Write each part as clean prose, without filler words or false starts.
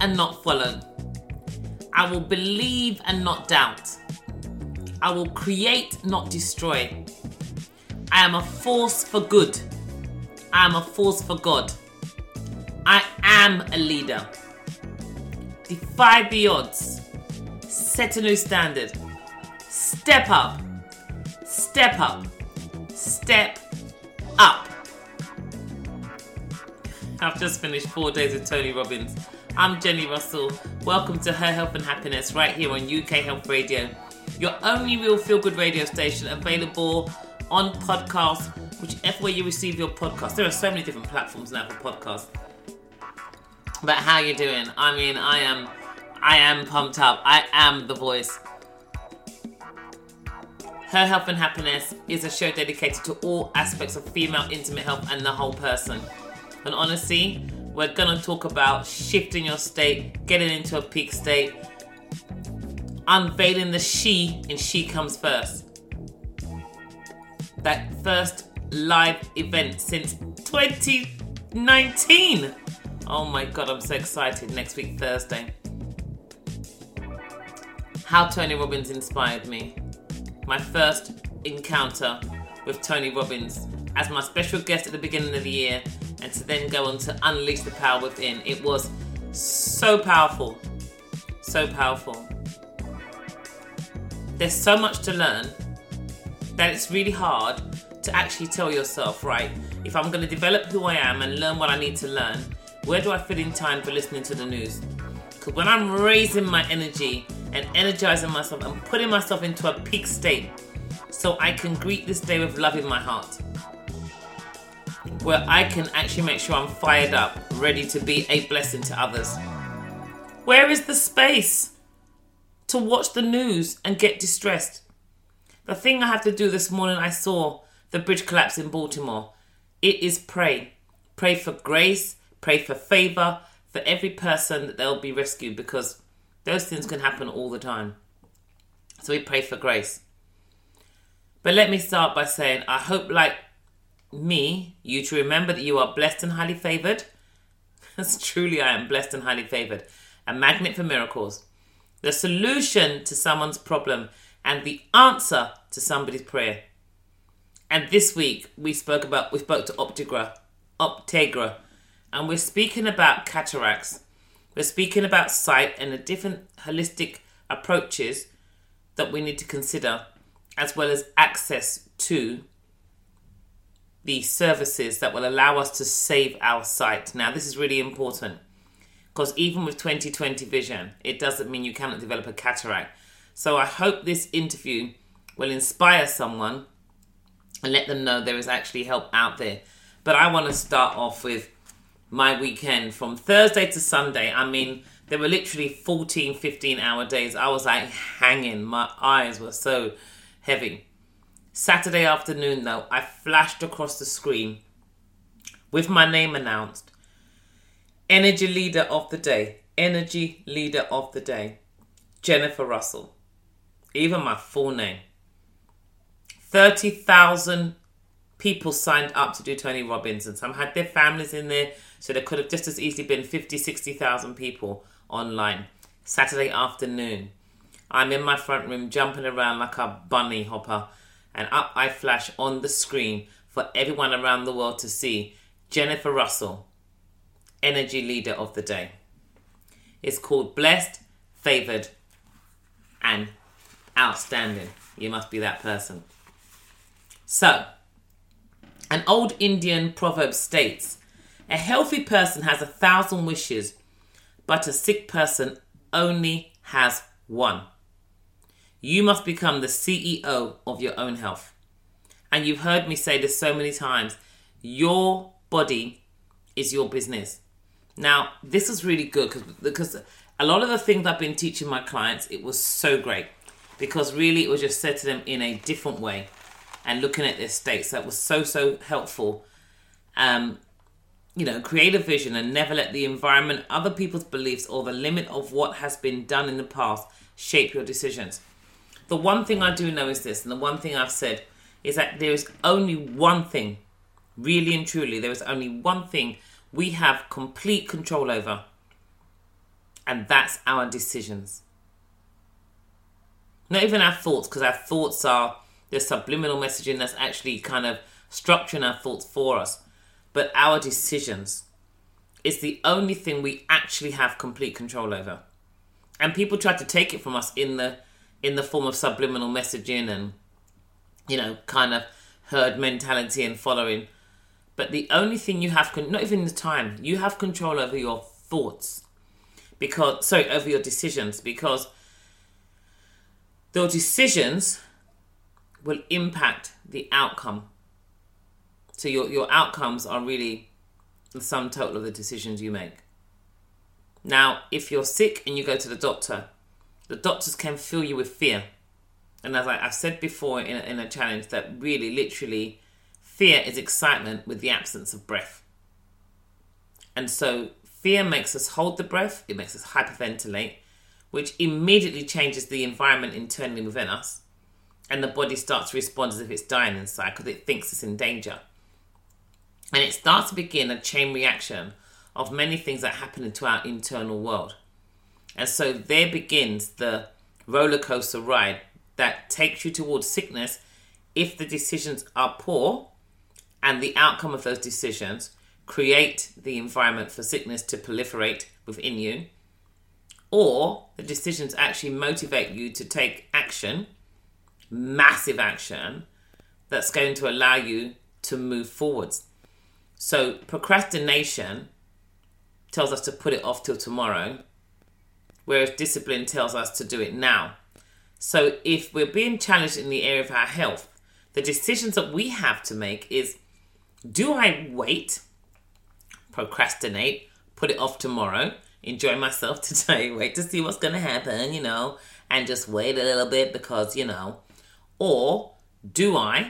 and not follow. I will believe and not doubt. I will create, not destroy. I am a force for good. I am a force for God. I am a leader. Defy the odds. Set a new standard. Step up. Step up. Step up. I've just finished 4 days with Tony Robbins. I'm Jenny Russell. Welcome to Her Health and Happiness right here on UK Health Radio. Your only real feel-good radio station, available on podcasts, whichever way you receive your podcast. There are so many different platforms now for podcasts. But how you doing? I mean, I am pumped up. I am the voice. Her Health and Happiness is a show dedicated to all aspects of female intimate health and the whole person. And honestly, we're going to talk about shifting your state, getting into a peak state, unveiling the she in She Comes First. That first live event since 2019. Oh my God, I'm so excited. Next week, Thursday. How Tony Robbins inspired me. My first encounter with Tony Robbins as my special guest at the beginning of the year, and to then go on to unleash the power within. It was so powerful. So powerful. There's so much to learn that it's really hard to actually tell yourself, right, if I'm going to develop who I am and learn what I need to learn, where do I fit in time for listening to the news? Because when I'm raising my energy and energizing myself and putting myself into a peak state so I can greet this day with love in my heart, where I can actually make sure I'm fired up, ready to be a blessing to others. Where is the space to watch the news and get distressed? The thing I have to do this morning, I saw the bridge collapse in Baltimore. It is pray. Pray for grace, pray for favor, for every person that they'll be rescued, because those things can happen all the time. So we pray for grace. But let me start by saying, I hope, like me, you to remember that you are blessed and highly favored. As truly I am blessed and highly favored. A magnet for miracles. The solution to someone's problem and the answer to somebody's prayer. And this week we spoke to Optegra, and we're speaking about cataracts. We're speaking about sight and the different holistic approaches that we need to consider, as well as access to the services that will allow us to save our sight. Now, this is really important, because even with 20/20 vision, it doesn't mean you cannot develop a cataract. So I hope this interview will inspire someone and let them know there is actually help out there. But I want to start off with my weekend from Thursday to Sunday. I mean, there were literally 14, 15-hour days. I was like hanging. My eyes were so heavy. Saturday afternoon, though, I flashed across the screen with my name announced. Energy Leader of the Day. Energy Leader of the Day. Jennifer Russell. Even my full name. 30,000 people signed up to do Tony Robbins, and some had their families in there, so there could have just as easily been 50, 60,000 people online. Saturday afternoon, I'm in my front room jumping around like a bunny hopper, and up I flash on the screen for everyone around the world to see. Jennifer Russell, Energy Leader of the Day. It's called Blessed, Favored, and Outstanding. You must be that person. So, an old Indian proverb states, a healthy person has 1,000 wishes, but a sick person only has one. You must become the CEO of your own health. And you've heard me say this so many times. Your body is your business. Now, this is really good because a lot of the things I've been teaching my clients, it was so great. Because really it was just said to them in a different way and looking at their states. That was so helpful. Create a vision and never let the environment, other people's beliefs, or the limit of what has been done in the past shape your decisions. The one thing I do know is this, and the one thing I've said is that there is only one thing, really and truly, there is only one thing we have complete control over. And that's our decisions. Not even our thoughts, because our thoughts are the subliminal messaging that's actually kind of structuring our thoughts for us. But our decisions is the only thing we actually have complete control over. And people try to take it from us in the form of subliminal messaging and, kind of herd mentality and following. But the only thing you have, not even the time, you have control over your thoughts. Over your decisions. Because those decisions will impact the outcome. So your outcomes are really the sum total of the decisions you make. Now, if you're sick and you go to the doctors can fill you with fear. And as I've said before in a challenge, that really, literally, fear is excitement with the absence of breath. And so fear makes us hold the breath, it makes us hyperventilate, which immediately changes the environment internally within us. And the body starts to respond as if it's dying inside because it thinks it's in danger. And it starts to begin a chain reaction of many things that happen into our internal world. And so there begins the roller coaster ride that takes you towards sickness if the decisions are poor and the outcome of those decisions create the environment for sickness to proliferate within you, or the decisions actually motivate you to take action, massive action, that's going to allow you to move forwards. So procrastination tells us to put it off till tomorrow, whereas discipline tells us to do it now. So if we're being challenged in the area of our health, the decisions that we have to make is, do I wait, procrastinate, put it off tomorrow, enjoy myself today, wait to see what's going to happen, and just wait a little bit because, or do I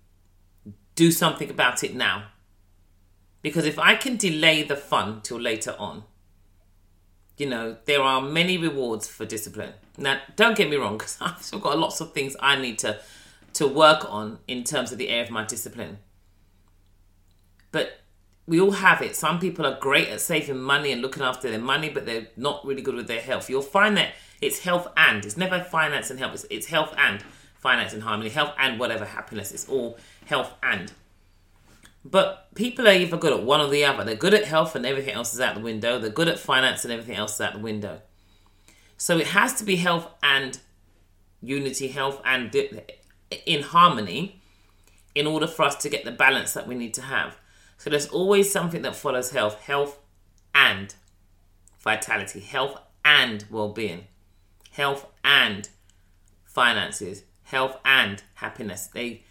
do something about it now? Because if I can delay the fun till later on, there are many rewards for discipline. Now, don't get me wrong, because I've still got lots of things I need to work on in terms of the area of my discipline. But we all have it. Some people are great at saving money and looking after their money, but they're not really good with their health. You'll find that it's health and. It's never finance and health. It's health and finance and harmony. Health and whatever, happiness. It's all health and. But people are either good at one or the other. They're good at health and everything else is out the window. They're good at finance and everything else is out the window. So it has to be health and unity, health and in harmony in order for us to get the balance that we need to have. So there's always something that follows health and vitality, health and well-being, health and finances, health and happiness.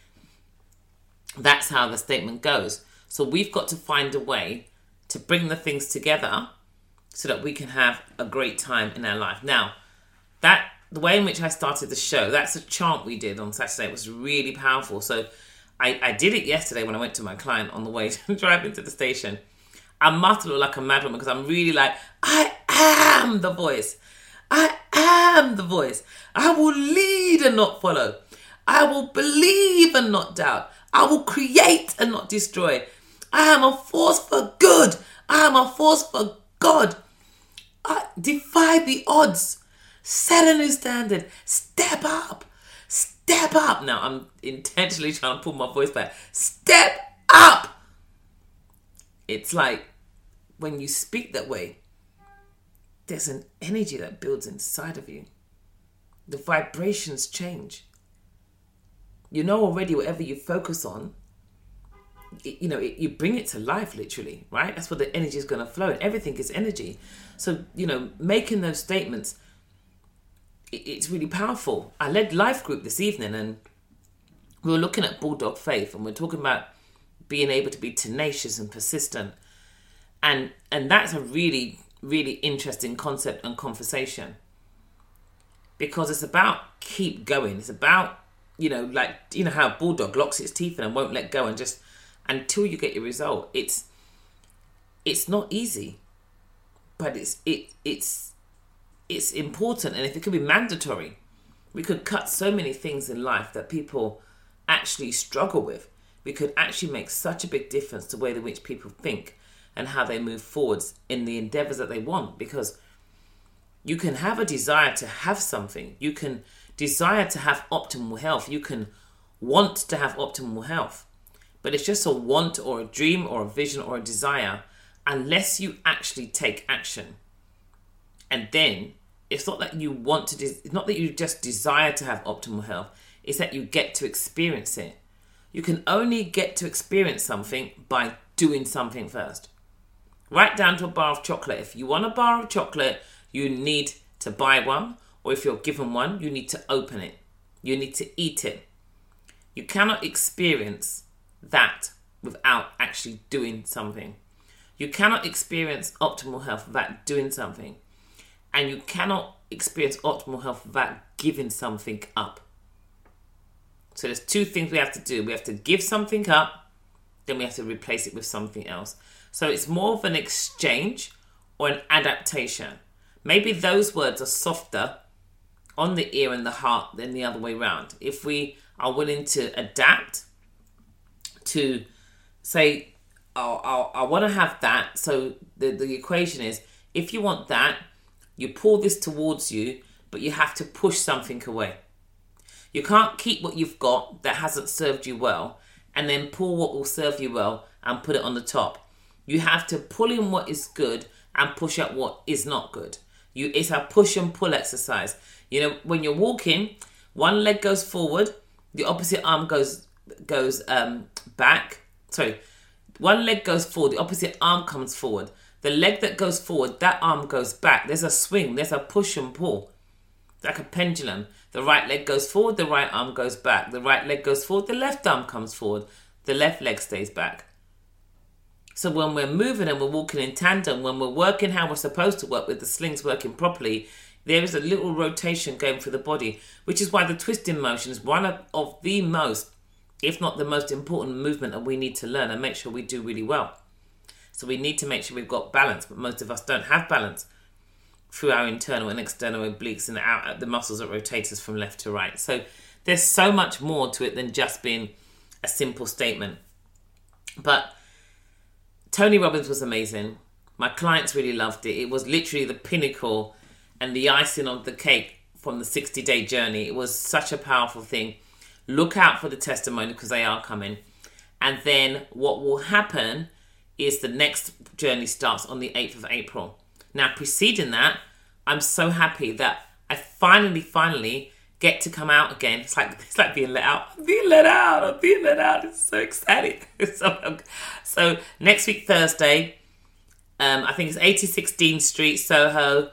That's how the statement goes. So we've got to find a way to bring the things together so that we can have a great time in our life. Now, the way in which I started the show, that's a chant we did on Saturday. It was really powerful. So I did it yesterday when I went to my client on the way to driving to the station. I must look like a madwoman because I'm really like, I am the voice. I am the voice. I will lead and not follow. I will believe and not doubt. I will create and not destroy. I am a force for good. I am a force for God. I defy the odds. Set a new standard. Step up. Step up. Now, I'm intentionally trying to pull my voice back. Step up. It's like when you speak that way, there's an energy that builds inside of you. The vibrations change. Already whatever you focus on, you bring it to life, literally, right? That's where the energy is going to flow. And everything is energy. So, making those statements, it's really powerful. I led Life Group this evening and we were looking at Bulldog Faith and we're talking about being able to be tenacious and persistent. And that's a really, really interesting concept and conversation. Because it's about keep going. It's about, how a bulldog locks its teeth in and won't let go and just until you get your result. It's not easy, but it's important. And if it could be mandatory, we could cut so many things in life that people actually struggle with. We could actually make such a big difference to the way in which people think and how they move forwards in the endeavors that they want. Because You can have a desire to have something. You can desire to have optimal health. You can want to have optimal health. But it's just a want or a dream or a vision or a desire unless you actually take action. And then it's not that you want to, it's not that you just desire to have optimal health. It's that you get to experience it. You can only get to experience something by doing something first. Right down to a bar of chocolate. If you want a bar of chocolate, you need to buy one. Or if you're given one, you need to open it. You need to eat it. You cannot experience that without actually doing something. You cannot experience optimal health without doing something. And you cannot experience optimal health without giving something up. So there's two things we have to do. We have to give something up, then we have to replace it with something else. So it's more of an exchange or an adaptation. Maybe those words are softer on the ear and the heart than the other way around. If we are willing to adapt to say, I want to have that. So the equation is, if you want that, you pull this towards you, but you have to push something away. You can't keep what you've got that hasn't served you well and then pull what will serve you well and put it on the top. You have to pull in what is good and push out what is not good. It's a push and pull exercise. You know, when you're walking, one leg goes forward, the opposite arm goes back. Sorry, one leg goes forward, the opposite arm comes forward. The leg that goes forward, that arm goes back. There's a swing, there's a push and pull. Like a pendulum. The right leg goes forward, the right arm goes back. The right leg goes forward, the left arm comes forward. The left leg stays back. So when we're moving and we're walking in tandem, when we're working how we're supposed to work with the slings working properly, there is a little rotation going through the body, which is why the twisting motion is one of the most, if not the most important movement that we need to learn and make sure we do really well. So we need to make sure we've got balance, but most of us don't have balance through our internal and external obliques and the muscles that rotate us from left to right. So there's so much more to it than just being a simple statement. But Tony Robbins was amazing. My clients really loved it. It was literally the pinnacle and the icing on the cake from the 60-day journey. It was such a powerful thing. Look out for the testimony because they are coming. And then what will happen is the next journey starts on the 8th of April. Now, preceding that, I'm so happy that I finally get to come out again. It's like being let out. I'm being let out. It's so exciting. So next week, Thursday, I think it's 86 Dean Street, Soho,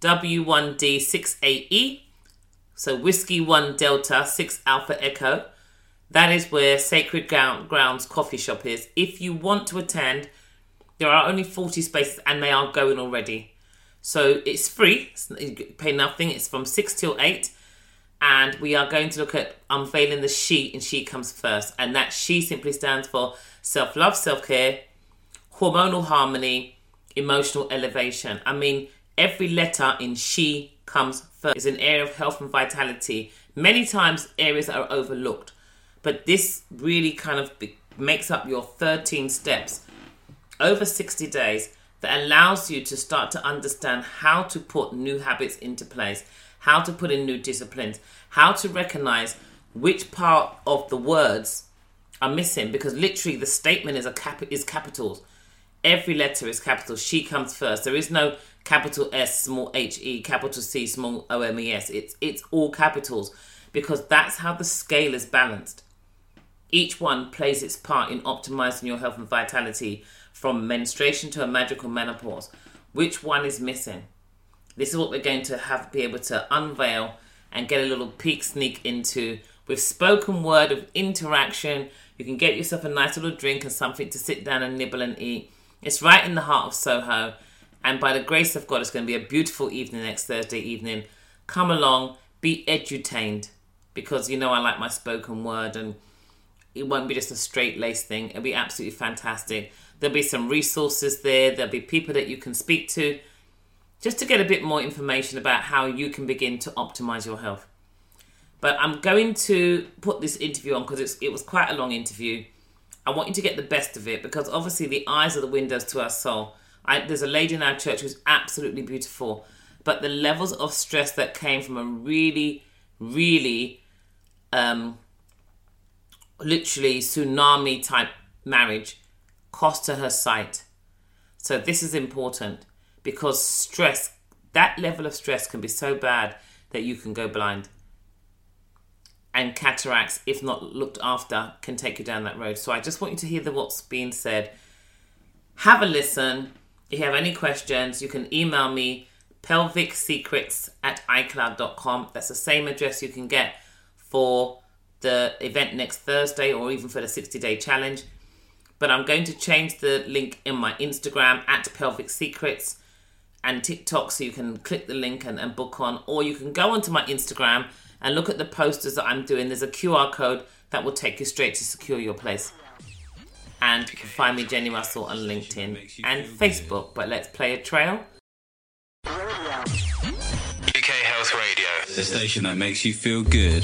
W1D 6AE. So Whiskey 1 Delta 6 Alpha Echo. That is where Sacred Grounds Coffee Shop is. If you want to attend, there are only 40 spaces and they are going already. So it's free. You pay nothing. It's from 6 till 8. And we are going to look at unveiling the She, and She comes first. And that She simply stands for self-love, self-care, hormonal harmony, emotional elevation. I mean, every letter in She comes first is an area of health and vitality. Many times areas that are overlooked. But this really kind of makes up your 13 steps over 60 days that allows you to start to understand how to put new habits into place, how to put in new disciplines, how to recognize which part of the words are missing, because literally the statement is capitals. Every letter is capital. She comes first. There is no capital S, small h-e, capital C, small o-m-e-s. It's all capitals because that's how the scale is balanced. Each one plays its part in optimizing your health and vitality from menstruation to a magical menopause. Which one is missing? This is what we're going to be able to unveil and get a little sneak into with spoken word of interaction. You can get yourself a nice little drink and something to sit down and nibble and eat. It's right in the heart of Soho. And by the grace of God, it's going to be a beautiful evening next Thursday evening. Come along, be edutained, because you know I like my spoken word and it won't be just a straight-laced thing. It'll be absolutely fantastic. There'll be some resources there. There'll be people that you can speak to just to get a bit more information about how you can begin to optimize your health. But I'm going to put this interview on because it was quite a long interview. I want you to get the best of it because obviously the eyes are the windows to our soul. There's a lady in our church who's absolutely beautiful. but the levels of stress that came from a really, really, literally tsunami type marriage cost her sight. So this is important, because stress, that level of stress can be so bad that you can go blind. And cataracts, if not looked after, can take you down that road. So I just want you to hear what's being said. Have a listen. If you have any questions, you can email me, pelvicsecrets@icloud.com. That's the same address you can get for the event next Thursday, or even for the 60-day challenge. But I'm going to change the link in my Instagram @pelvicsecrets and TikTok, so you can click the link and book on, or you can go onto my Instagram and look at the posters that I'm doing. There's a QR code that will take you straight to secure your place. And you can find me, Jenny Russell, on LinkedIn and Facebook. But let's play a trail. UK Health Radio, the station that makes you feel good.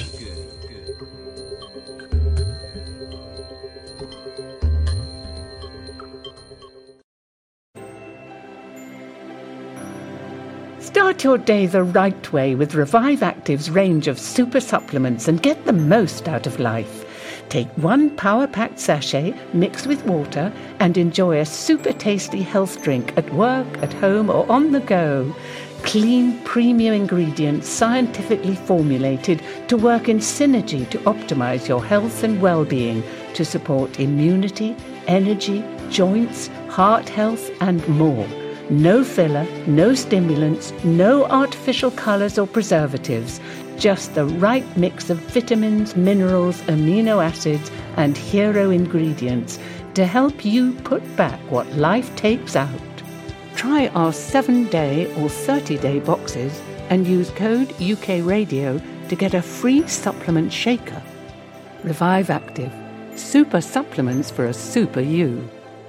Start your day the right way with Revive Active's range of super supplements and get the most out of life. Take one power-packed sachet mixed with water and enjoy a super tasty health drink at work, at home or on the go. Clean, premium ingredients scientifically formulated to work in synergy to optimize your health and well-being, to support immunity, energy, joints, heart health and more. No filler, no stimulants, no artificial colours or preservatives, just the right mix of vitamins, minerals, amino acids and hero ingredients to help you put back what life takes out. Try our 7-day or 30-day boxes and use code UKRadio to get a free supplement shaker. Revive Active. Super supplements for a super you.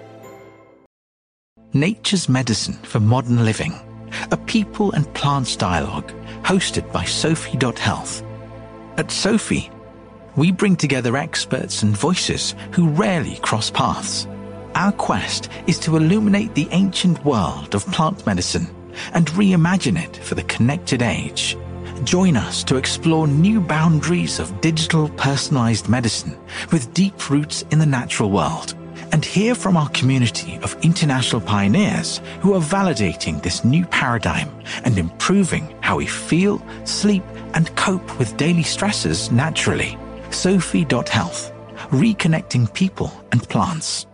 Nature's Medicine for Modern Living, a people and plants dialogue hosted by Sophie.Health. At Sophie, we bring together experts and voices who rarely cross paths. Our quest is to illuminate the ancient world of plant medicine and reimagine it for the connected age. Join us to explore new boundaries of digital personalized medicine with deep roots in the natural world, and hear from our community of international pioneers who are validating this new paradigm and improving how we feel, sleep, and cope with daily stresses naturally. Sophie.Health, reconnecting people and plants.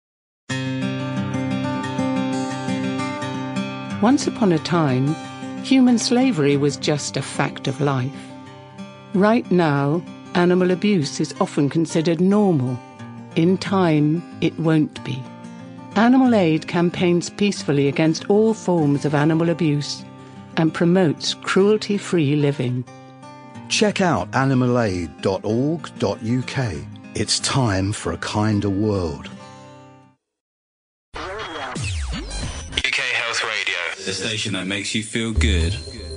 Once upon a time, human slavery was just a fact of life. Right now, animal abuse is often considered normal. In time, it won't be. Animal Aid campaigns peacefully against all forms of animal abuse and promotes cruelty-free living. Check out animalaid.org.uk. It's time for a kinder world. UK Health Radio, the station that makes you feel good.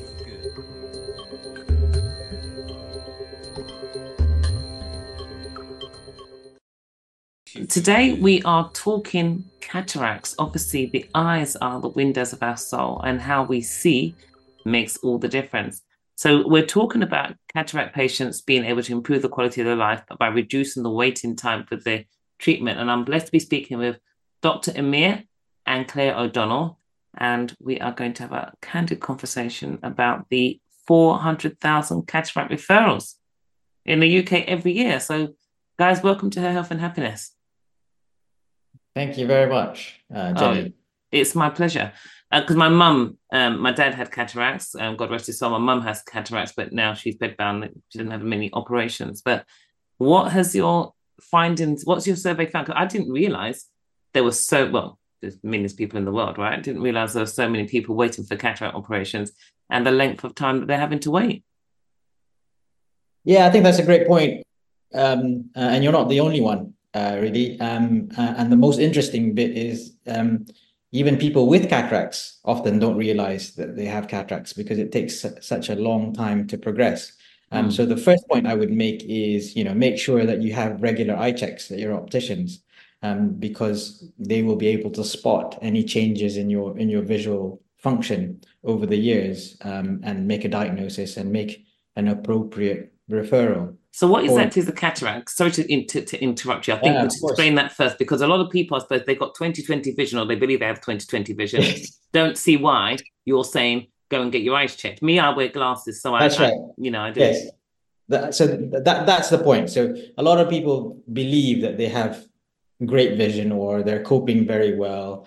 Today we are talking cataracts. Obviously, the eyes are the windows of our soul, and how we see makes all the difference. So we're talking about cataract patients being able to improve the quality of their life by reducing the waiting time for their treatment. And I'm blessed to be speaking with Dr. Amir and Claire O'Donnell, and we are going to have a candid conversation about the 400,000 cataract referrals in the UK every year. So guys, welcome to Her Health and Happiness. Thank you very much, Jenny. It's my pleasure. Because my mum, my dad had cataracts, God rest his soul. My mum has cataracts, but now she's bedbound. She didn't have many operations. But what has your findings, what's your survey found? Because I didn't realise there were there's millions of people in the world, right? I didn't realise there were so many people waiting for cataract operations and the length of time that they're having to wait. Yeah, I think that's a great point. And you're not the only one, really. And the most interesting bit is even people with cataracts often don't realize that they have cataracts because it takes such a long time to progress. So the first point I would make is, make sure that you have regular eye checks at your opticians, because they will be able to spot any changes in your visual function over the years, and make a diagnosis and make an appropriate referral. So what exactly is the cataract? Sorry to interrupt you. I think to explain that first, because a lot of people, I suppose, they've got 20/20 vision, or they believe they have 20/20 vision. Don't see why you're saying go and get your eyes checked. Me, I wear glasses, so that's right. I do. Yes. That's the point. So a lot of people believe that they have great vision or they're coping very well,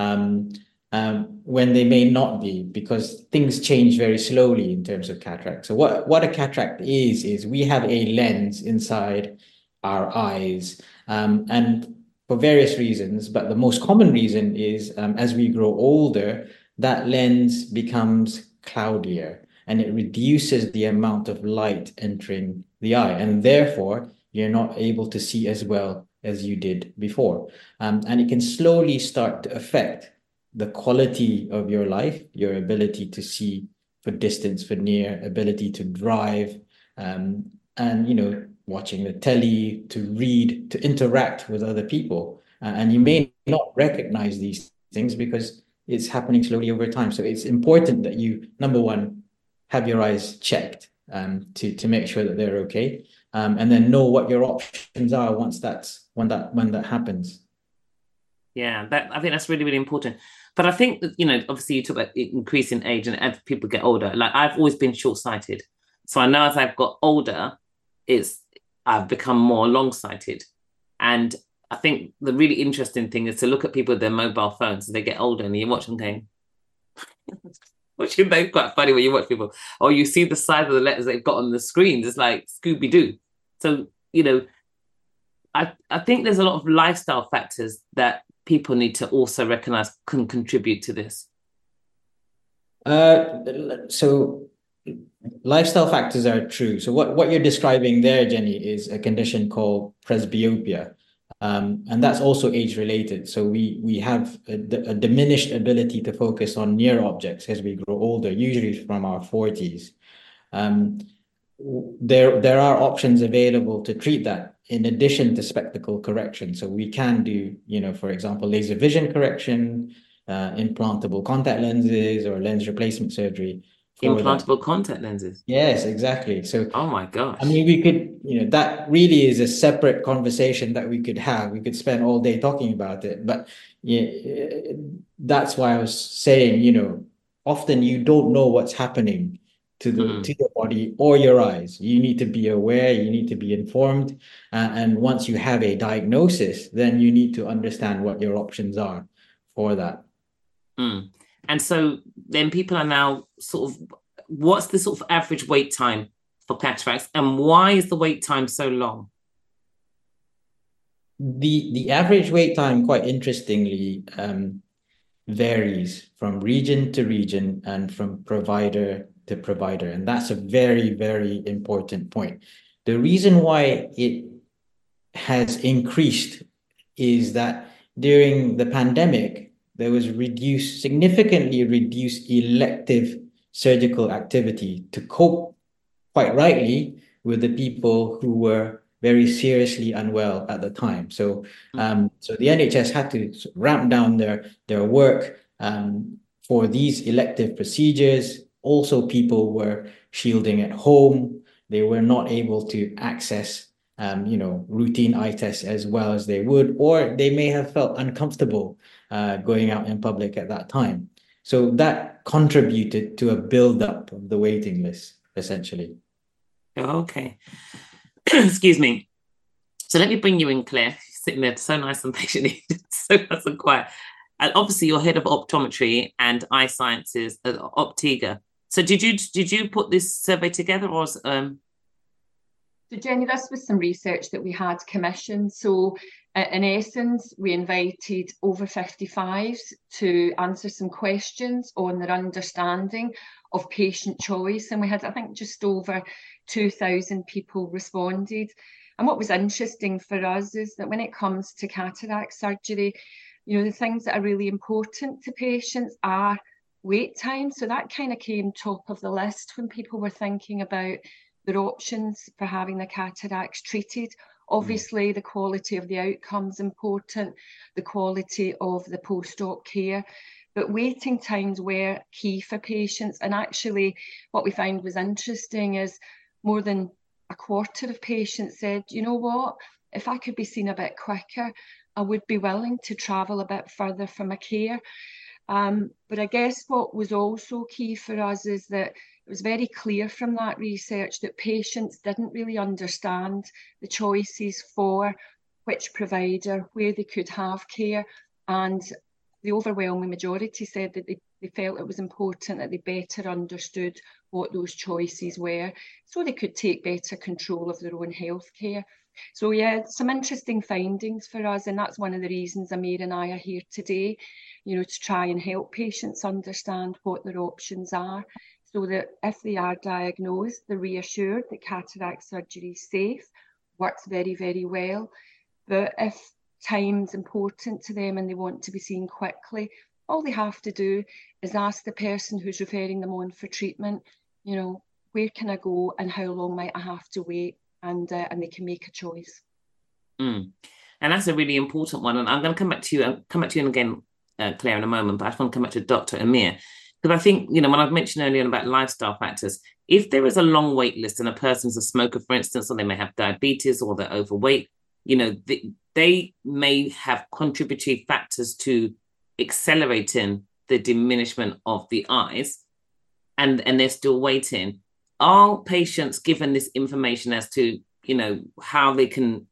when they may not be, because things change very slowly in terms of cataract. So what a cataract is we have a lens inside our eyes, and for various reasons, but the most common reason is, as we grow older, that lens becomes cloudier and it reduces the amount of light entering the eye, and therefore you're not able to see as well as you did before. And it can slowly start to affect the quality of your life, your ability to see for distance, for near, ability to drive, and, watching the telly, to read, to interact with other people. And you may not recognize these things because it's happening slowly over time. So it's important that you, number one, have your eyes checked, to make sure that they're okay, and then know what your options are when that happens. Yeah, I think that's really, really important. But I think that, obviously you talk about increasing age and as people get older. Like, I've always been short-sighted. So I know as I've got older, I've become more long-sighted. And I think the really interesting thing is to look at people with their mobile phones as they get older, and you watch them going, which is quite funny when you watch people, or you see the size of the letters they've got on the screens. It's like Scooby-Doo. So, I think there's a lot of lifestyle factors that people need to also recognize can contribute to this. So lifestyle factors are true. So what you're describing there, Jenny, is a condition called presbyopia. And that's also age-related. So we have a diminished ability to focus on near objects as we grow older, usually from our 40s. There are options available to treat that in addition to spectacle correction. So we can do, for example, laser vision correction, implantable contact lenses, or lens replacement surgery. Implantable contact lenses? Yes, exactly. So, oh my gosh. I mean, we could, that really is a separate conversation that we could have. We could spend all day talking about it. But that's why I was saying, often you don't know what's happening to your body or your eyes. You need to be aware, you need to be informed. And once you have a diagnosis, then you need to understand what your options are for that. And so then people are now what's the sort of average wait time for cataracts, and why is the wait time so long? The average wait time, quite interestingly, varies from region to region and from provider to provider. And that's a very, very important point. The reason why it has increased is that during the pandemic, there was significantly reduced elective surgical activity to cope, quite rightly, with the people who were very seriously unwell at the time. So the NHS had to ramp down their work for these elective procedures. Also, people were shielding at home. They were not able to access routine eye tests as well as they would, or they may have felt uncomfortable going out in public at that time. So that contributed to a build-up of the waiting list, essentially. Okay. Excuse me. So let me bring you in, Claire. You're sitting there so nice and patiently, so nice and quiet. And obviously you're head of optometry and eye sciences at Optega. So did you put this survey together, or So Jenny, this was some research that we had commissioned. So in essence, we invited over 55s to answer some questions on their understanding of patient choice. And we had, I think, just over 2,000 people responded. And what was interesting for us is that when it comes to cataract surgery, the things that are really important to patients are wait time. So that kind of came top of the list when people were thinking about their options for having the cataracts treated. Obviously, the quality of the outcomes important, the quality of the post-op care. But waiting times were key for patients. And actually, what we found was interesting is more than a quarter of patients said, you know what, if I could be seen a bit quicker, I would be willing to travel a bit further for my care. But I guess what was also key for us is that it was very clear from that research that patients didn't really understand the choices for which provider, where they could have care. And the overwhelming majority said that they felt it was important that they better understood what those choices were so they could take better control of their own healthcare. So yeah, some interesting findings for us, and that's one of the reasons Amir and I are here today, you know, to try and help patients understand what their options are, so that if they are diagnosed, they're reassured that cataract surgery is safe, works very, very well. But if time's important to them and they want to be seen quickly, all they have to do is ask the person who's referring them on for treatment, you know, where can I go and how long might I have to wait? And they can make a choice. And that's a really important one. And I'm going to come back to you again, Claire, in a moment. But I just want to come back to Dr. Amir, because I think, you know, when I've mentioned earlier about lifestyle factors, if there is a long wait list and a person's a smoker, for instance, or they may have diabetes or they're overweight, you know, they may have contributory factors to accelerating the diminishment of the eyes, and they're still waiting. Are patients given this information as to, you know, how they can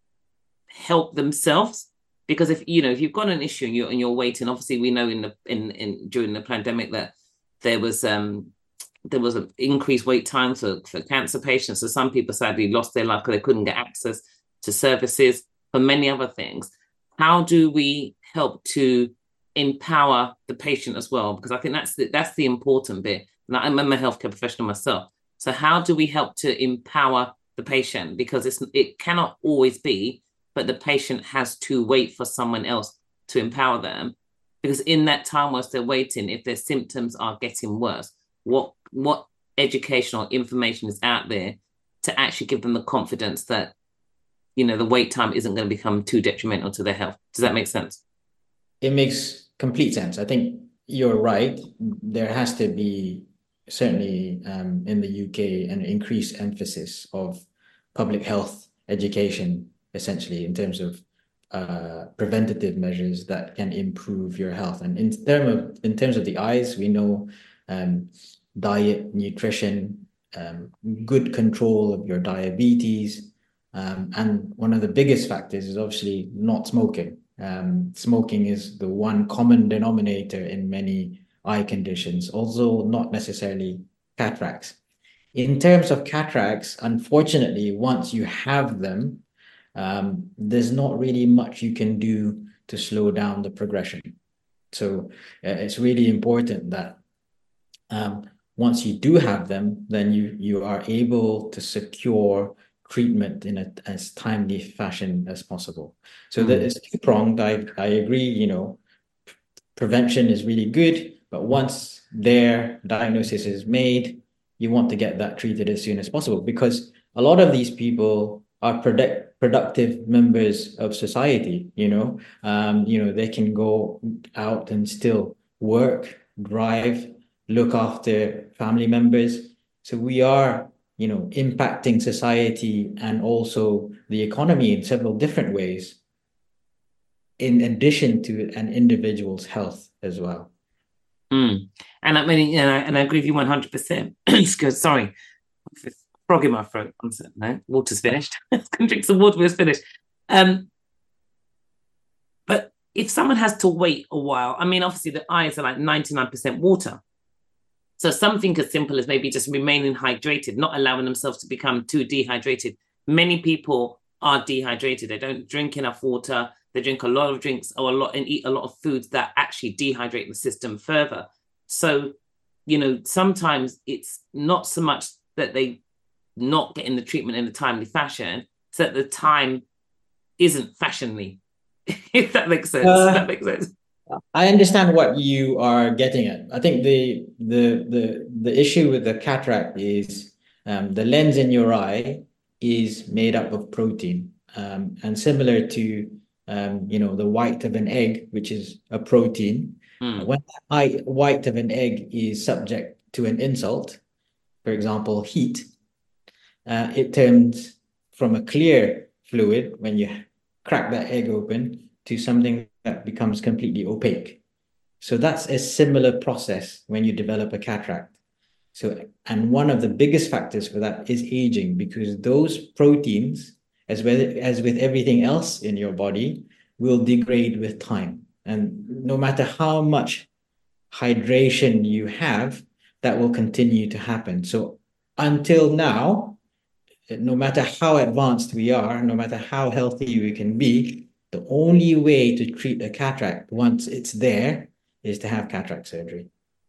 help themselves? Because if you've got an issue and you're waiting, obviously we know in during the pandemic that there was an increased wait time for cancer patients. So some people sadly lost their life because they couldn't get access to services, for many other things. How do we help to empower the patient as well? Because I think that's the important bit. And I'm a healthcare professional myself. So how do we help to empower the patient? Because it cannot always be, but the patient has to wait for someone else to empower them. Because in that time whilst they're waiting, if their symptoms are getting worse, what educational information is out there to actually give them the confidence that, you know, the wait time isn't going to become too detrimental to their health? Does that make sense? It makes complete sense. I think you're right. There has to be, certainly in the UK, an increased emphasis of public health education, essentially, in terms of preventative measures that can improve your health. And in terms of the eyes, we know diet, nutrition, good control of your diabetes, and one of the biggest factors is obviously not smoking. Smoking is the one common denominator in many eye conditions, also not necessarily cataracts. In terms of cataracts, unfortunately, once you have them, there's not really much you can do to slow down the progression. So it's really important that once you do have them, then you are able to secure treatment in as timely fashion as possible. So that is two-pronged. I agree, you know, prevention is really good, but once their diagnosis is made, you want to get that treated as soon as possible, because a lot of these people are productive members of society, you know. They can go out and still work, drive, look after family members. So we are, you know, impacting society and also the economy in several different ways, in addition to an individual's health as well. And I mean, and I agree with you 100%. Sorry, frog in my throat. No, water's finished. I'm gonna drink some water when it's finished. But if someone has to wait a while, I mean, obviously the eyes are like 99% water. So something as simple as maybe just remaining hydrated, not allowing themselves to become too dehydrated. Many people are dehydrated. They don't drink enough water. They drink a lot of drinks and eat a lot of foods that actually dehydrate the system further. So, you know, sometimes it's not so much that they not getting the treatment in a timely fashion, it's that the time isn't fashionly, if that makes sense. That makes sense. I understand what you are getting at. I think the issue with the cataract is the lens in your eye is made up of protein, and similar to the white of an egg, which is a protein. When the white of an egg is subject to an insult, for example, heat, it turns from a clear fluid when you crack that egg open to something that becomes completely opaque. So that's a similar process when you develop a cataract. So, and one of the biggest factors for that is aging, because those proteins, as with everything else in your body, will degrade with time. And no matter how much hydration you have, that will continue to happen. So until now, no matter how advanced we are, no matter how healthy we can be, the only way to treat a cataract once it's there is to have cataract surgery.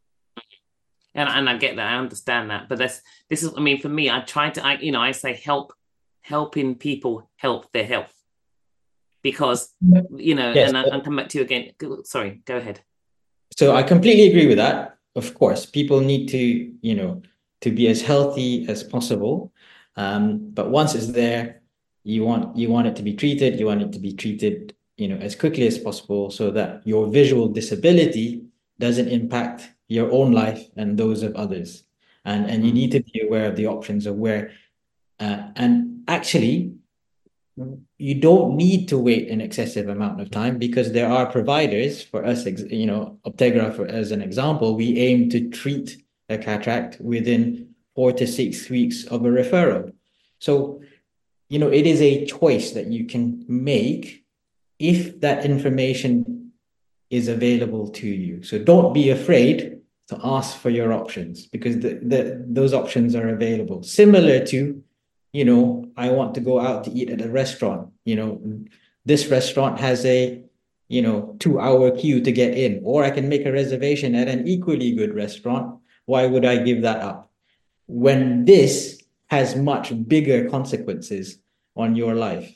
And I get that, I understand that, but this is, I mean, for me, I say helping people help their health, because yes, and I'll come back to you again. Sorry, go ahead. So I completely agree with that. Of course, people need to to be as healthy as possible, but once it's there, you want it to be treated. You want it to be treated as quickly as possible, so that your visual disability doesn't impact your own life and those of others. And you need to be aware of the options of where, and actually, you don't need to wait an excessive amount of time, because there are providers for us, Optegra, as an example, we aim to treat a cataract within 4 to 6 weeks of a referral. So, it is a choice that you can make if that information is available to you. So don't be afraid to ask for your options, because those options are available. Similar to, I want to go out to eat at a restaurant. This restaurant has a 2-hour queue to get in, or I can make a reservation at an equally good restaurant. Why would I give that up when this has much bigger consequences on your life?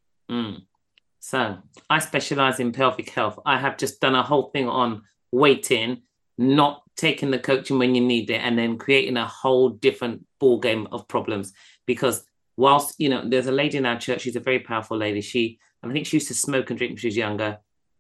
So I specialize in pelvic health. I have just done a whole thing on waiting, not taking the coaching when you need it, and then creating a whole different ball game of problems. Because whilst, there's a lady in our church, she's a very powerful lady. I think she used to smoke and drink when she was younger.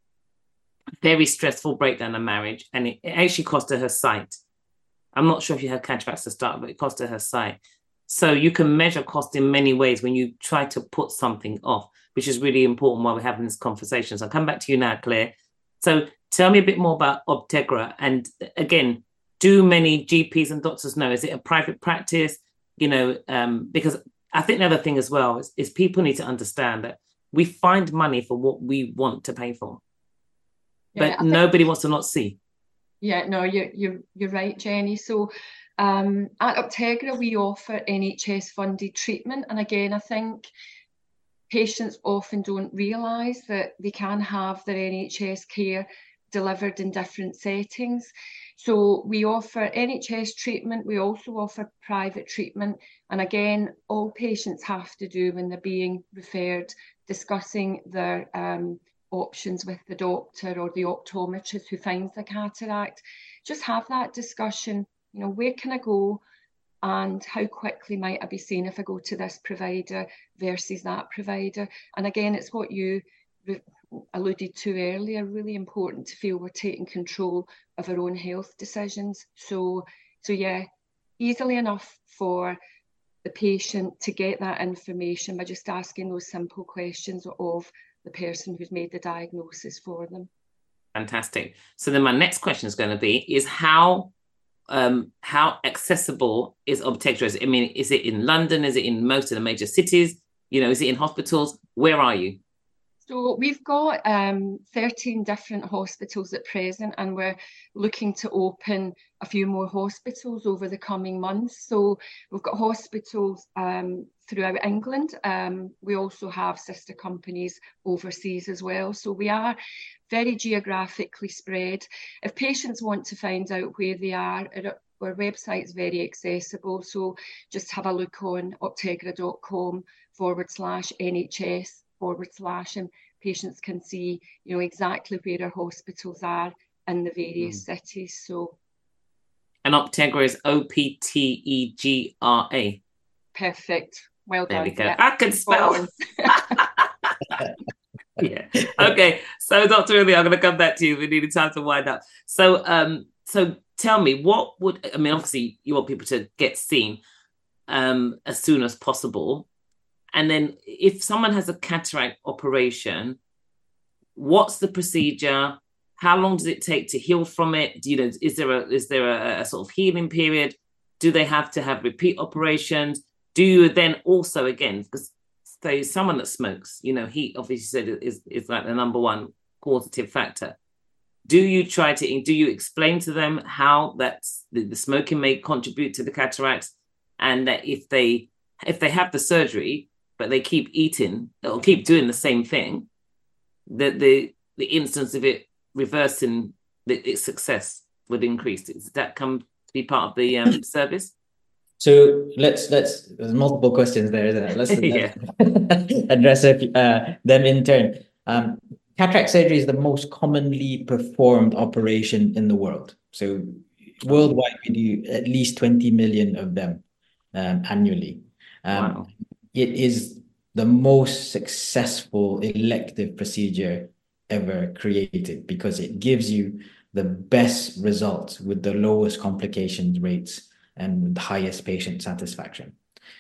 Very stressful breakdown of marriage. And it actually cost her sight. I'm not sure if she had cataracts to start, but it cost her sight. So you can measure cost in many ways when you try to put something off, which is really important while we're having this conversation. So I'll come back to you now, Claire. So tell me a bit more about Optegra. And again, do many GPs and doctors know? Is it a private practice? Because I think the other thing as well is people need to understand that we find money for what we want to pay for. Yeah, but nobody wants to not see. Yeah, no, you're right, Jenny. So at Optegra, we offer NHS funded treatment. And again, I think patients often don't realise that they can have their NHS care delivered in different settings. So we offer NHS treatment. We also offer private treatment. And again, all patients have to do when they're being referred, discussing their options with the doctor or the optometrist who finds the cataract. Just have that discussion. Where can I go? And how quickly might I be seen if I go to this provider versus that provider? And again, it's what you alluded to earlier, really important to feel we're taking control of our own health decisions. So yeah, easily enough for the patient to get that information by just asking those simple questions of the person who's made the diagnosis for them. Fantastic. So then my next question is going to be, is how accessible is Optegra? I mean, is it in London? Is it in most of the major cities? Is it in hospitals? Where are you? So we've got 13 different hospitals at present, and we're looking to open a few more hospitals over the coming months. So we've got hospitals throughout England. We also have sister companies overseas as well. So we are very geographically spread. If patients want to find out where they are, our website is very accessible. So just have a look on optegra.com/NHS/ and patients can see, exactly where our hospitals are in the various cities. So, and Optegra is Optegra. Perfect. Well done. There we go. Yeah. I can spell. Yeah. Okay. So, Dr. Uli, I'm going to come back to you. We need time to wind up. So tell me, obviously you want people to get seen as soon as possible. And then if someone has a cataract operation, what's the procedure? How long does it take to heal from it? Is there a sort of healing period? Do they have to have repeat operations? Do you then also, again, because so someone that smokes, heat obviously said is like the number one causative factor. Do you explain to them how the smoking may contribute to the cataracts, and that if they have the surgery but they keep eating or keep doing the same thing, that the instance of it reversing its success would increase? Does that come to be part of the service? So there's multiple questions there, isn't it? Let's address them in turn. Cataract surgery is the most commonly performed operation in the world. So worldwide, we do at least 20 million of them annually. Wow. It is the most successful elective procedure ever created because it gives you the best results with the lowest complications rates and with the highest patient satisfaction.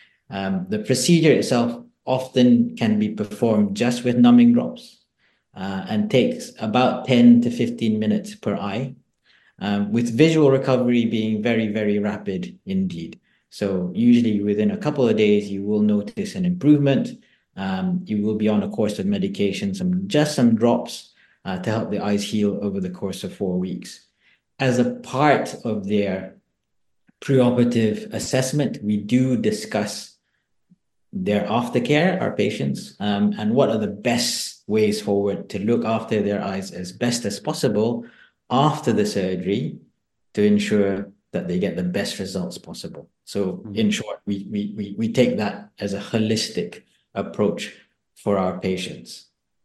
The procedure itself often can be performed just with numbing drops and takes about 10 to 15 minutes per eye, with visual recovery being very, very rapid indeed. So usually within a couple of days, you will notice an improvement. You will be on a course of medication, some drops to help the eyes heal over the course of 4 weeks. As a part of their preoperative assessment, we do discuss their aftercare, our patients, and what are the best ways forward to look after their eyes as best as possible after the surgery to ensure that they get the best results possible. So in short, we take that as a holistic approach for our patients.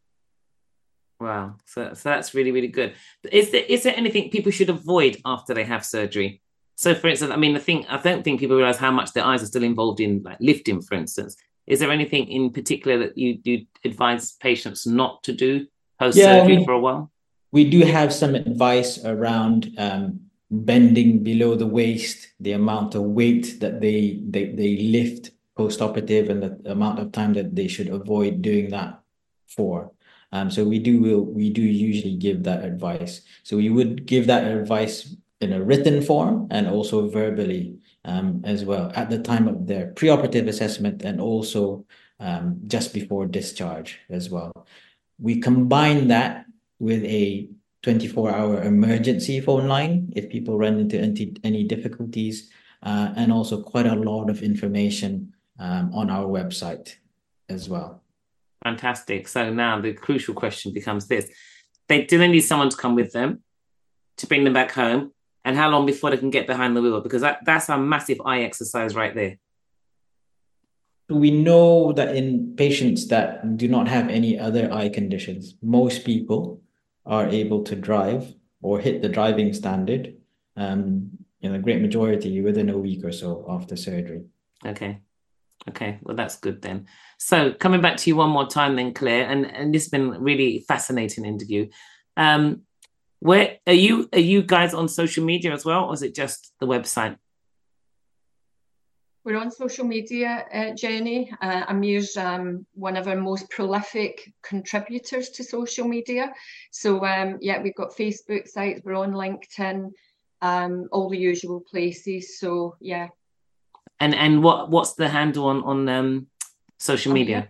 Wow. So that's really, really good. Is there anything people should avoid after they have surgery? So for instance, I don't think people realize how much their eyes are still involved in, like, lifting, for instance. Is there anything in particular that you advise patients not to do post-surgery for a while? We do have some advice around bending below the waist, the amount of weight that they lift post-operative, and the amount of time that they should avoid doing that for. So we do usually give that advice. So we would give that advice in a written form and also verbally as well at the time of their preoperative assessment and also just before discharge as well. We combine that with a 24-hour emergency phone line if people run into any difficulties, and also quite a lot of information on our website as well. Fantastic. So now the crucial question becomes this. Do they need someone to come with them to bring them back home? And how long before they can get behind the wheel? Because that's a massive eye exercise right there. We know that in patients that do not have any other eye conditions, most people are able to drive or hit the driving standard, a great majority within a week or so after surgery. Okay, well, that's good then. So coming back to you one more time then, Claire, and this has been a really fascinating interview. Where are you guys on social media as well, or is it just the website? We're on social media, Jenny. Amir's one of our most prolific contributors to social media. So we've got Facebook sites, we're on LinkedIn, all the usual places. So yeah. And what's the handle on social media?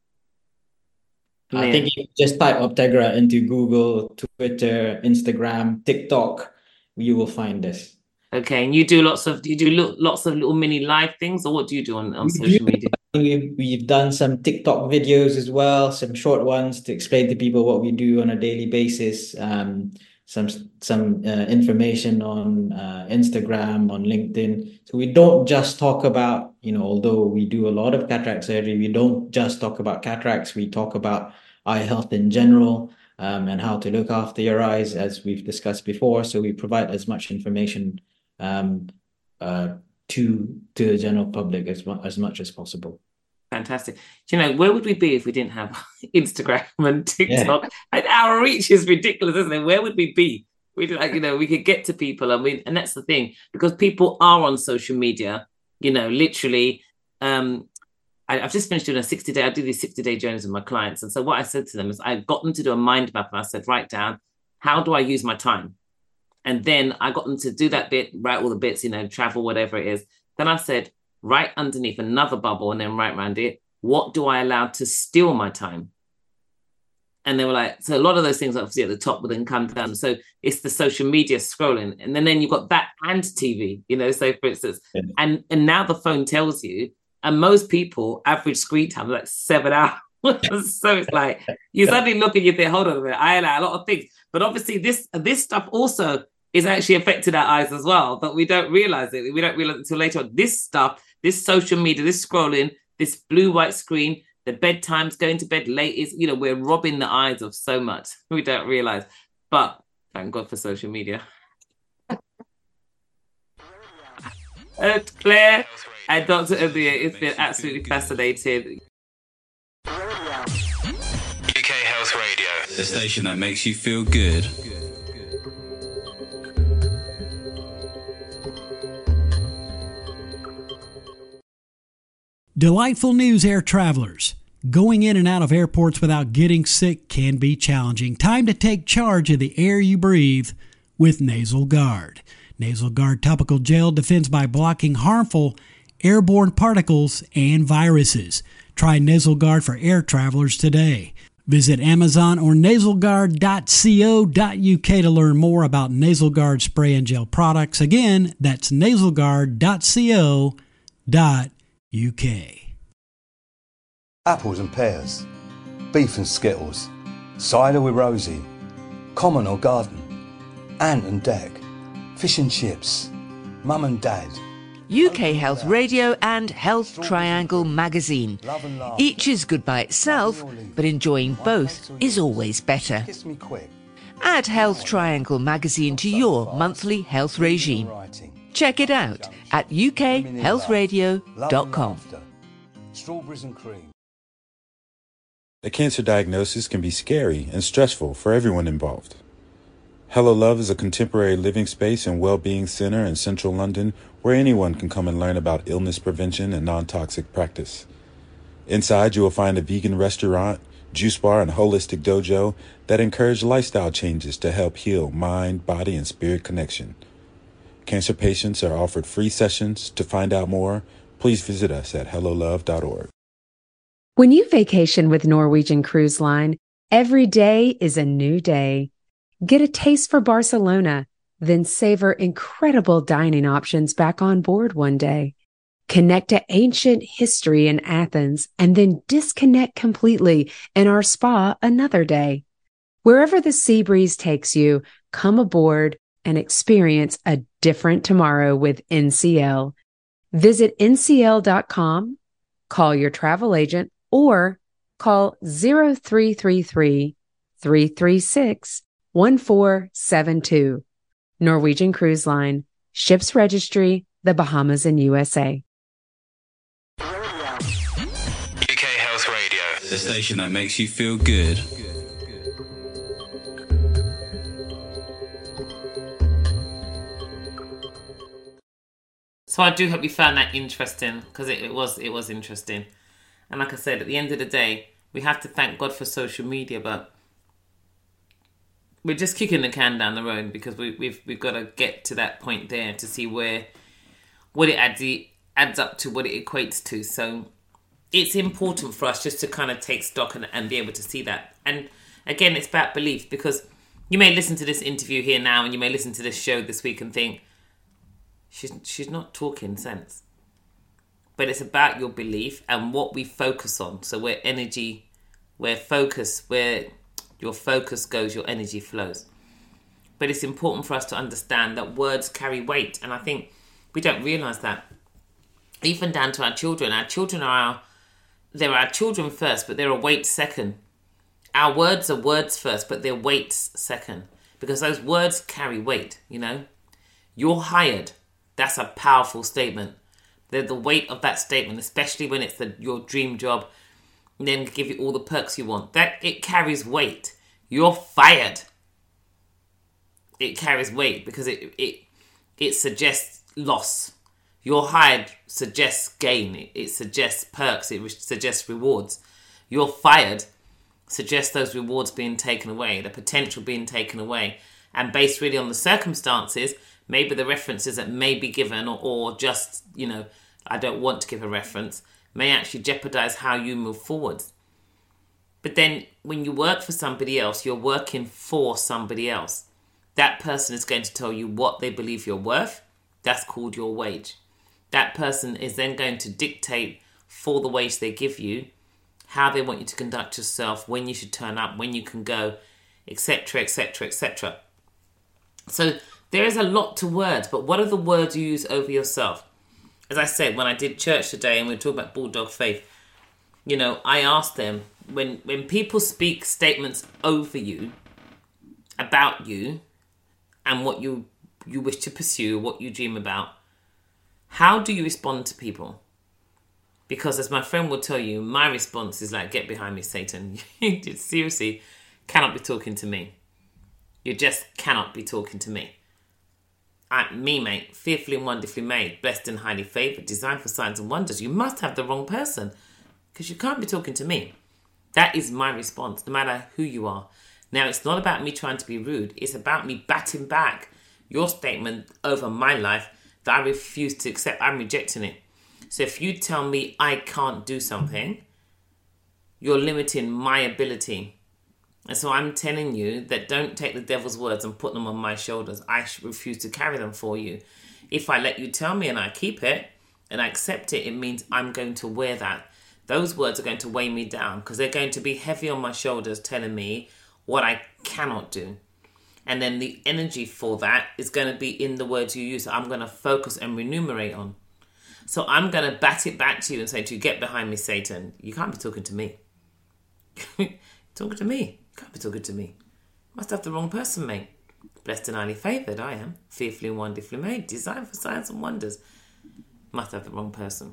I think you just type Optegra into Google, Twitter, Instagram, TikTok, you will find this. Okay, and you do lots of little mini live things, or what do you do on social media? We've done some TikTok videos as well, some short ones to explain to people what we do on a daily basis. Some information on Instagram, on LinkedIn. So we don't just talk about, although we do a lot of cataract surgery, we don't just talk about cataracts. We talk about eye health in general, and how to look after your eyes, as we've discussed before. So we provide as much information to the general public as much as possible. Fantastic. Do you know, where would we be if we didn't have Instagram and TikTok? Yeah. And our reach is ridiculous, isn't it? Where would we be? We could get to people, and that's the thing, because people are on social media, literally. I've just finished doing a 60-day, I do these 60-day journeys with my clients. And so what I said to them is I got them to do a mind map, and I said, write down, how do I use my time? And then I got them to do that bit, write all the bits, travel, whatever it is. Then I said, write underneath another bubble and then write around it, what do I allow to steal my time? And they were like, so a lot of those things obviously at the top will then come down. So it's the social media scrolling. And then you've got that and TV, so for instance, and now the phone tells you, and most people average screen time like 7 hours. So it's like, you suddenly look and you think, hold on a minute, I allow a lot of things. But obviously this stuff also is actually affecting our eyes as well, but we don't realize it. We don't realize it until later on. This stuff, this social media, this scrolling, this blue-white screen, the bedtimes, going to bed late, is, we're robbing the eyes of so much. We don't realize. But thank God for social media. Claire and Dr. Abia, it's been absolutely fascinating. UK Health Radio, the station that makes you feel good. Delightful news, air travelers. Going in and out of airports without getting sick can be challenging. Time to take charge of the air you breathe with Nasal Guard. Nasal Guard topical gel defends by blocking harmful airborne particles and viruses. Try Nasal Guard for air travelers today. Visit Amazon or nasalguard.co.uk to learn more about Nasal Guard spray and gel products. Again, that's nasalguard.co.uk. Apples and pears, beef and skittles, cider with Rosie, common or garden, ant and deck, fish and chips, mum and dad. UK Health Radio and Health Triangle magazine. Each is good by itself, but enjoying both is always better. Add Health Triangle magazine to your monthly health regime. Check it out at ukhealthradio.com. Strawberries and cream. A cancer diagnosis can be scary and stressful for everyone involved. Hello Love is a contemporary living space and well-being center in central London where anyone can come and learn about illness prevention and non-toxic practice. Inside, you will find a vegan restaurant, juice bar, and holistic dojo that encourage lifestyle changes to help heal mind, body, and spirit connection. Cancer patients are offered free sessions. To find out more, please visit us at hellolove.org. When you vacation with Norwegian Cruise Line, every day is a new day. Get a taste for Barcelona, then savor incredible dining options back on board one day. Connect to ancient history in Athens, and then disconnect completely in our spa another day. Wherever the sea breeze takes you, come aboard and experience a different tomorrow with NCL. Visit ncl.com, call your travel agent, or call 0333-336-1472. Norwegian Cruise Line, Ships Registry, the Bahamas and USA. UK Health Radio, the station that makes you feel good. So I do hope you found that interesting, because it was interesting. And like I said, at the end of the day, we have to thank God for social media, but we're just kicking the can down the road, because we've got to get to that point there to see what it adds up to, what it equates to. So it's important for us just to kind of take stock and be able to see that. And again, it's about belief, because you may listen to this interview here now, and you may listen to this show this week and think, she's not talking sense. But it's about your belief and what we focus on. So where your focus goes, your energy flows. But it's important for us to understand that words carry weight. And I think we don't realise that. Even down to our children. They're our children first, but they're a weight second. Our words are words first, but they're weights second. Because those words carry weight, You're hired. That's a powerful statement. The weight of that statement, especially when it's your dream job, and then give you all the perks you want, that it carries weight. You're fired. It carries weight because it suggests loss. You're hired suggests gain. It suggests perks. It suggests rewards. You're fired suggests those rewards being taken away, the potential being taken away, and based really on the circumstances, maybe the references that may be given or just, I don't want to give a reference, may actually jeopardize how you move forwards. But then when you work for somebody else, you're working for somebody else. That person is going to tell you what they believe you're worth. That's called your wage. That person is then going to dictate for the wage they give you, how they want you to conduct yourself, when you should turn up, when you can go, etc., etc., etc. So there is a lot to words, but what are the words you use over yourself? As I said, when I did church today and we were talking about Bulldog Faith, I asked them, when people speak statements over you, about you, and what you wish to pursue, what you dream about, how do you respond to people? Because as my friend will tell you, my response is like, get behind me, Satan. You seriously cannot be talking to me. You just cannot be talking to me. Me, mate, fearfully and wonderfully made, blessed and highly favoured, designed for signs and wonders. You must have the wrong person because you can't be talking to me. That is my response, no matter who you are. Now, it's not about me trying to be rude. It's about me batting back your statement over my life that I refuse to accept. I'm rejecting it. So if you tell me I can't do something, you're limiting my ability. And so I'm telling you that don't take the devil's words and put them on my shoulders. I refuse to carry them for you. If I let you tell me and I keep it and I accept it, it means I'm going to wear that. Those words are going to weigh me down because they're going to be heavy on my shoulders telling me what I cannot do. And then the energy for that is going to be in the words you use. I'm going to focus and remunerate on. So I'm going to bat it back to you and say to you, get behind me, Satan. You can't be talking to me. Talking to me. You can't be talking to me. Must have the wrong person, mate. Blessed and highly favoured, I am. Fearfully and wonderfully made. Designed for signs and wonders. Must have the wrong person.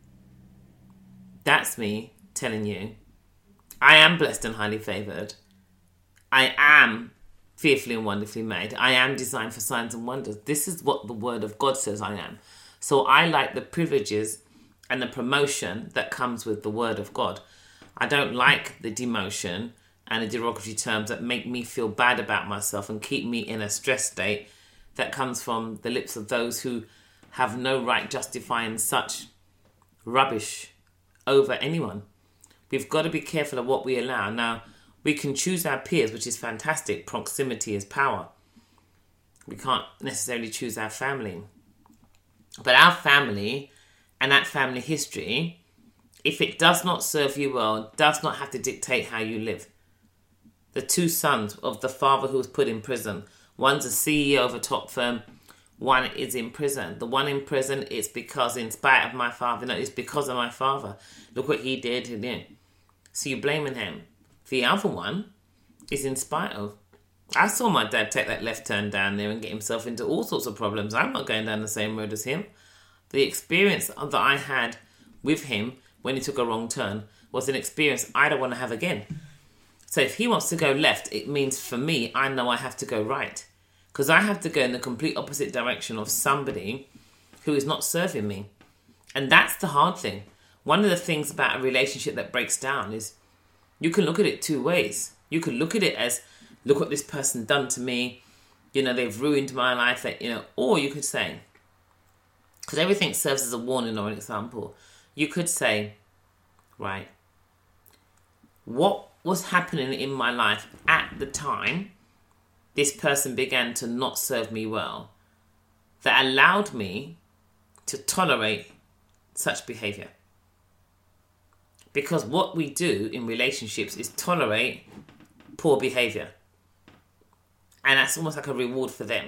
That's me telling you, I am blessed and highly favoured. I am fearfully and wonderfully made. I am designed for signs and wonders. This is what the word of God says I am. So I like the privileges and the promotion that comes with the word of God. I don't like the demotion and the derogatory terms that make me feel bad about myself and keep me in a stress state that comes from the lips of those who have no right justifying such rubbish over anyone. We've got to be careful of what we allow. Now, we can choose our peers, which is fantastic. Proximity is power. We can't necessarily choose our family. But our family and that family history, if it does not serve you well, does not have to dictate how you live. The two sons of the father who was put in prison, one's a CEO of a top firm, one is in prison. The one in prison is because in spite of my father, no, it's because of my father. Look what he did. So you're blaming him. The other one is in spite of. I saw my dad take that left turn down there and get himself into all sorts of problems. I'm not going down the same road as him. The experience that I had with him when he took a wrong turn was an experience I don't want to have again. So if he wants to go left, it means for me, I know I have to go right. Because I have to go in the complete opposite direction of somebody who is not serving me. And that's the hard thing. One of the things about a relationship that breaks down is you can look at it two ways. You can look at it as, look what this person done to me. They've ruined my life. Or you could say, because everything serves as a warning or an example. You could say, right, what was happening in my life at the time this person began to not serve me well that allowed me to tolerate such behaviour? Because what we do in relationships is tolerate poor behaviour. And that's almost like a reward for them.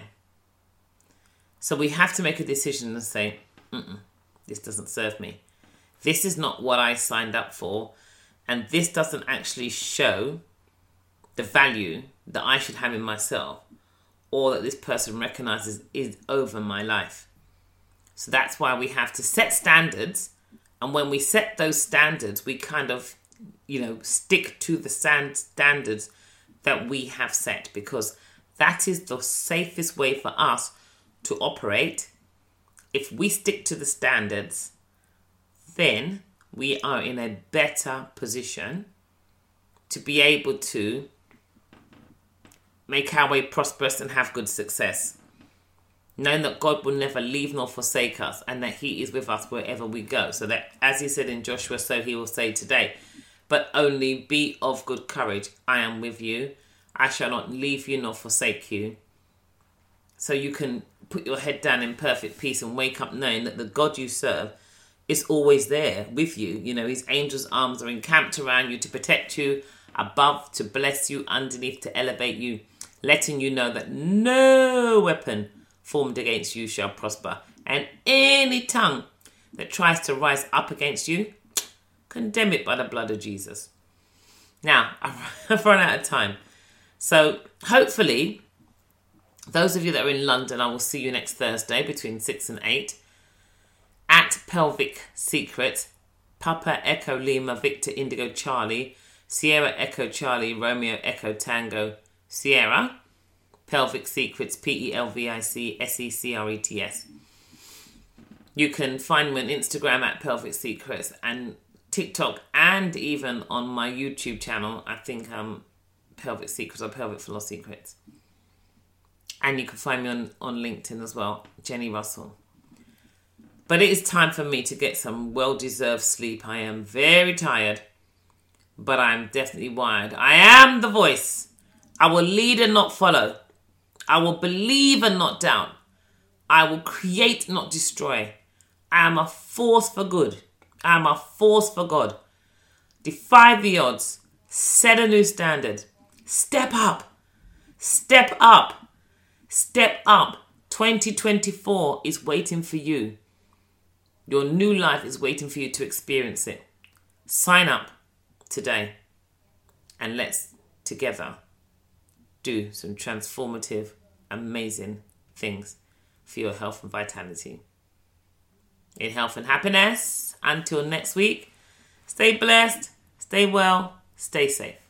So we have to make a decision and say, this doesn't serve me. This is not what I signed up for. And this doesn't actually show the value that I should have in myself or that this person recognises is over my life. So that's why we have to set standards. And when we set those standards, we kind of, stick to the standards that we have set, because that is the safest way for us to operate. If we stick to the standards, then we are in a better position to be able to make our way prosperous and have good success. Knowing that God will never leave nor forsake us, and that he is with us wherever we go. So that, as he said in Joshua, so he will say today, but only be of good courage. I am with you. I shall not leave you nor forsake you. So you can put your head down in perfect peace and wake up knowing that the God you serve is always there with you. His angels' arms are encamped around you to protect you, above to bless you, underneath to elevate you, letting you know that no weapon formed against you shall prosper, and any tongue that tries to rise up against you, condemn it by the blood of Jesus. Now, I've run out of time. So hopefully, those of you that are in London, I will see you next Thursday between 6 and 8 at Pelvic Secret, Papa Echo Lima Victor Indigo Charlie, Sierra Echo Charlie Romeo Echo Tango Sierra, Pelvic Secrets, PelvicSecrets. You can find me on Instagram at Pelvic Secrets and TikTok, and even on my YouTube channel. I think Pelvic Secrets or Pelvic Floor Secrets. And you can find me on LinkedIn as well, Jenny Russell. But it is time for me to get some well-deserved sleep. I am very tired, but I am definitely wired. I am the voice. I will lead and not follow. I will believe and not doubt. I will create, not destroy. I am a force for good. I am a force for God. Defy the odds. Set a new standard. Step up. Step up. Step up. 2024 is waiting for you. Your new life is waiting for you to experience it. Sign up today and let's together do some transformative, amazing things for your health and vitality. In health and happiness, until next week, stay blessed, stay well, stay safe.